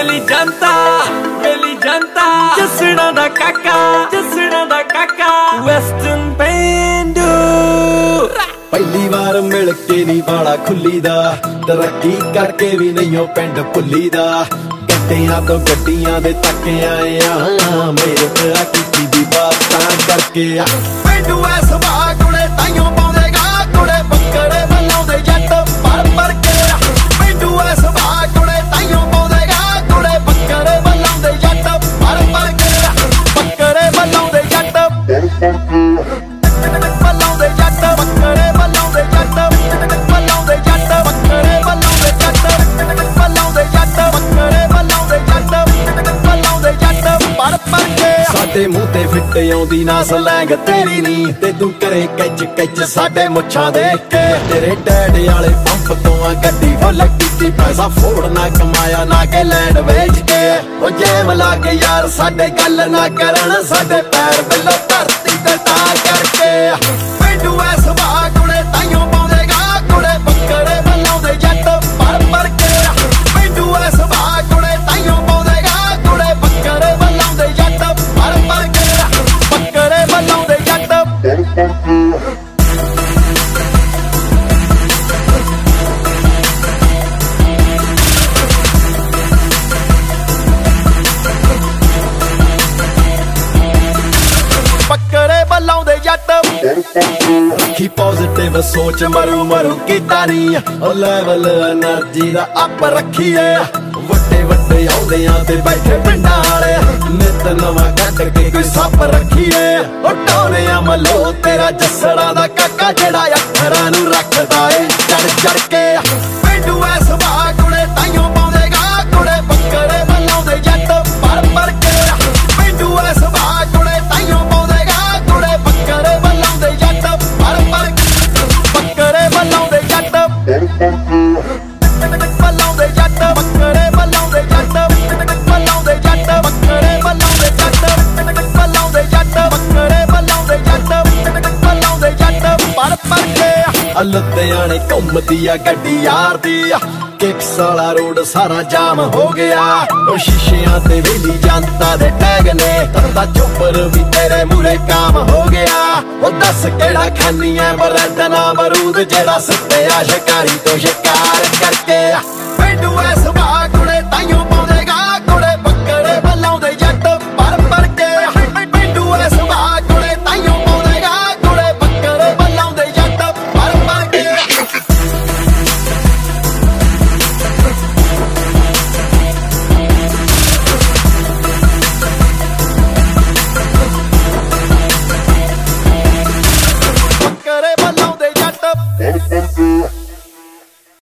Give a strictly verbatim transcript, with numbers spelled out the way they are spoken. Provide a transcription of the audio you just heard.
ਵੇਲੀ ਜਨਤਾ ਵੇਲੀ ਜਨਤਾ ਜਸਣਾ ਦਾ ਕਾਕਾ ਜਸਣਾ ਦਾ ਕਾਕਾ ਵੈਸਟਰਨ ਪੇਂਡੂ ਪਹਿਲੀ ਵਾਰ ਮਿਲ ਕੇ ਨੀ ਵਾਲਾ ਖੁੱਲੀ ਦਾ ਤਰੱਕੀ ਕਰਕੇ ਵੀ ਨਹੀਂ ਉਹ ਪਿੰਡ ਭੁੱਲੀ ਦਾ ਗੱਡੀਆਂ ਤੋਂ ਗੱਡੀਆਂ ਦੇ ਤੱਕ ਆਏ ਆ ਮੇਰੇ ਤੇ ਆ ਕੀਤੀ ਦੀ ਬਾਤਾਂ ਕਰਕੇ ਆ ਪਿੰਡੂ ਐ ਸੁਭਾ ਕੁੜੇ ਤਾਈਓ ਪਾਉਂਦੇਗਾ ਕੁੜੇ ਬੱਕਰੇ ਬਲਾਉਂਦੇ ਜੱਟ ਪਰ ਪਰ ਕੇ ਪਿੰਡੂ ਐ ਸੁਭਾ ਕੁੜੇ ਤਾਈਓ ਪਾਉਂਦੇਗਾ ਕੁੜੇ ਬੱਕਰੇ ਬਲਾਉਂਦੇ ਜੱਟ ਪਰ ਪਰ ਕੇ ਬੱਕਰੇ ਬਲਾਉਂਦੇ ਜੱਟ ਬਲਾਉਂਦੇ ਜੱਟ ਬੱਕਰੇ ਬਲਾਉਂਦੇ ਜੱਟ ਬਲਾਉਂਦੇ ਜੱਟ ਬੱਕਰੇ ਬਲਾਉਂਦੇ ਜੱਟ ਬਲਾਉਂਦੇ ਜੱਟ ਬੱਕਰੇ ਬਲਾਉਂਦੇ ਜੱਟ ਬਲਾਉਂਦੇ ਜੱਟ ਪਰ ਪਰ ਕੇ ਸਾਡੇ ਮੂੰਹ ਤੇ ਫਿੱਟ ਆਉਂਦੀ ਨਾ ਸਲੈਂਗ ਤੇਰੀ ਨੀ ਤੇ ਤੂੰ ਕਰੇ ਕੱਚ ਕੱਚ ਸਾਡੇ ਮੁੱਛਾਂ ਦੇਖ ਕੇ ਤੇਰੇ ਡੈਡ ਵਾਲੇ ਪੰਪ ਤੋਂ ਆ ਗੱਡੀ ਫੁੱਲ ਕੀਤੀ ਪੈਸਾ ਫੋੜਨਾ ਕਮਾਇਆ ਨਾ ਕੇ ਲੈਂਡ ਵੇਚ ਕੇ ਉਹ ਜੈਮ ਲਾ ਕੇ ਯਾਰ ਸਾਡੇ ਗੱਲ ਨਾ ਕਰਨ ਸਾਡੇ ਪੈਰ ਬਿੱਲੋ ਧਰਤੀ ਤੇ ਤਾਂ ਕਰਕੇ ਪਿੰਡੂ ਐ ਸੁਭਾ ਕੁੜੇ ਤਾਈਓ ਪਾਉਂਦੇਗਾ ਕੁੜੇ ਬੱਕਰੇ ਬਲਾਉਂਦੇ ਜੱਟ ਪਰ ਪਰ ਕੇ ਪਿੰਡੂ ਐ ਸੁਭਾ ਕੁੜੇ ਤਾਈਓ ਪਾਉਂਦੇਗਾ ਕੁੜੇ ਬੱਕਰੇ ਬਲਾਉਂਦੇ ਜੱਟ ਪਰ ਪਰ ਕੇ ਬੱਕਰੇ ਬਲਾਉਂਦੇ ਜੱਟ ਬੱਕਰੇ ਬਲਾਉਂਦੇ ਜੱਟ ਰੱਖੀ ਪੋਜ਼ਿਟਿਵ ਸੋਚ ਮਰੂ ਮਰੂ ਕੀਤਾ ਨੀ ਉਹ ਲੈਵਲ એનર્ਜੀ ਦਾ ਅੱਪ ਰੱਖੀਏ ਵੱਡੇ ਵੱਡੇ ਆਉਂਦਿਆਂ ਤੇ ਬੈਠੇ ਪਿੰਡਾਂ ਵਾਲੇ ਨਿਤ ਨਵਾਂ ਕੱਢ ਕੇ ਕੋਈ ਸੱਪ ਰੱਖੀਏ ਉਹ ਟੋਰਿਆਂ ਮਲੋ ਤੇਰਾ ਜੱਸੜਾ ਦਾ ਕਾਕਾ ਜਿਹੜਾ ਅੱਖਰਾਂ ਨੂੰ ਰੱਖਦਾ ਏ ਚੜ ਚੜ ਕੇ ਪਿੰਡੂ ਐ ਸੁਭਾ ਕੁੜੇ ਤਾਈਓ ਪਾਉਂਦੇਗਾ ਕੁੜੇ ਬੱਕਰੇ ਬਲਾਉਂਦੇ ਜੱਟ ਪਰ ਪਰ ਕੇ ਪਿੰਡੂ ਐ ਸੁਭਾ ਕੁੜੇ ਤਾਈਓ ਪਾਉਂਦੇਗਾ ਕੁੜੇ ਬੱਕਰੇ ਬਲਾਉਂਦੇ ਜੱਟ ਪਰ ਪਰ ਬੱਕਰੇ ਬਲਾਉਂਦੇ ਜੱਟ ਬਲਾਉਂਦੇ ਜੱਟ ਬੱਕਰੇ ਬਲਾਉਂਦੇ ਜੱਟ ਬਲਾਉਂਦੇ ਜੱਟ ਬੱਕਰੇ ਬਲਾਉਂਦੇ ਜੱਟ ਬਲਾਉਂਦੇ ਜੱਟ ਬੱਕਰੇ ਬਲਾਉਂਦੇ ਜੱਟ ਬਲਾਉਂਦੇ ਜੱਟ ਪਰ ਪਰ ਕੇ ਲੁਧਿਆਣੇ ਘੁੰਮਦੀ ਆ ਗੱਡੀ ਯਾਰ ਦੀ ਕਿਕਸ ਵਾਲਾ ਰੋਡ ਸਾਰਾ ਜਾਮ ਹੋ ਗਿਆ ਉਹ ਸ਼ੀਸ਼ਿਆਂ ਤੇ ਵੇਲੀ ਜਨਤਾ ਦੇ ਟੈਗ ਨੇ ਤੰਦਾ ਚੋਪਰ ਵੀ ਤੇਰੇ ਮੂਰੇ ਕਾਮ ਹੋ ਗਿਆ ਉਹ ਦੱਸ ਕਿਹੜਾ ਖਾਨੀ ਐ ਬਰੈਡ ਨਾ ਬਰੂਦ ਜਿਹੜਾ ਸੁੱਤਿਆ ਸ਼ਿਕਾਰੀ ਤੋਂ ਸ਼ਿਕਾਰ ਕਰਕੇ ਪਿੰਡੂ ਐ ਸੁਭਾ ਕੁੜੇ